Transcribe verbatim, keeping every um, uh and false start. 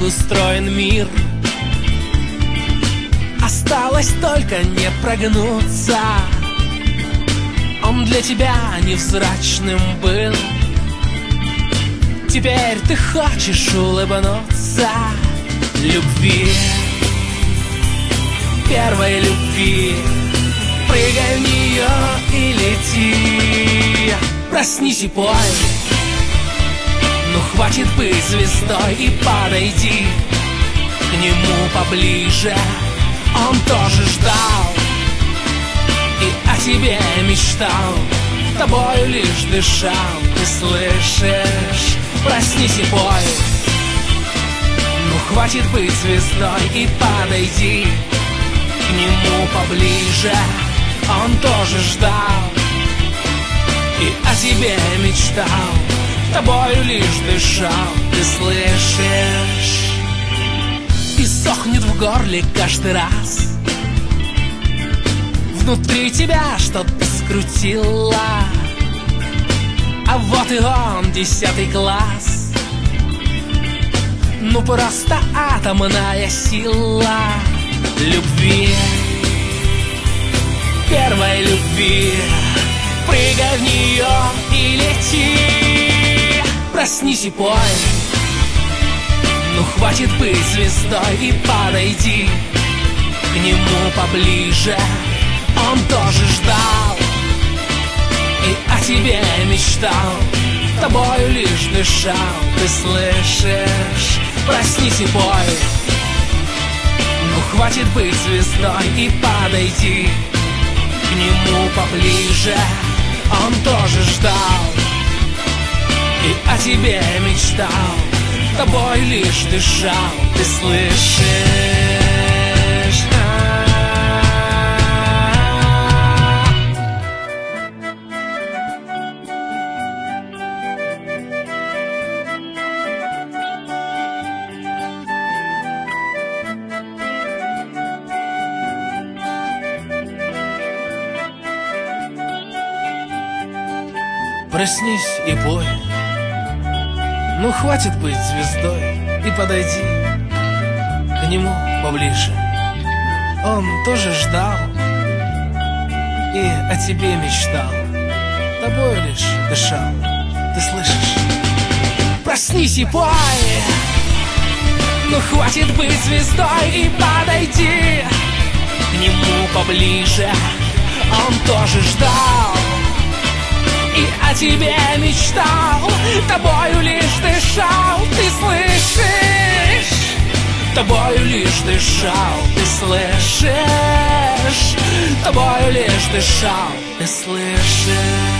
устроен мир. Осталось только не прогнуться. Он для тебя невзрачным был. Теперь ты хочешь улыбнуться любви, первой любви. Прыгай в нее и лети. Проснись и пой. Ну хватит быть звездой и подойди к нему поближе. Он тоже ждал и о тебе мечтал, тобою лишь дышал. Ты слышишь? Проснись и пой. Ну хватит быть звездой и подойди к нему поближе. Он тоже ждал и о тебе мечтал, тобою лишь дышал. Ты слышишь? И сохнет в горле каждый раз. Внутри тебя что-то скрутило. А вот и он, десятый класс. Ну просто атомная сила любви, первой любви. Прыгай в нее и лети. Проснись и пой. Ну хватит быть звездой и подойди к нему поближе. Он тоже ждал и о тебе мечтал, тобою лишь дышал. Ты слышишь? Проснись и пой. Ну хватит быть звездой и подойди к нему поближе. Он тоже ждал и о тебе мечтал, тобой лишь дышал. Ты слышишь? Проснись и пой. Ну хватит быть звездой и подойди к нему поближе. Он тоже ждал и о тебе мечтал, тобой лишь дышал. Ты слышишь? Проснись и пой. Ну хватит быть звездой и подойди к нему поближе. Он тоже ждал и о тебе мечтал, тобою лишь дышал. Ты слышишь? Тобою лишь дышал. Ты слышишь? Тобою лишь дышал. Ты слышишь?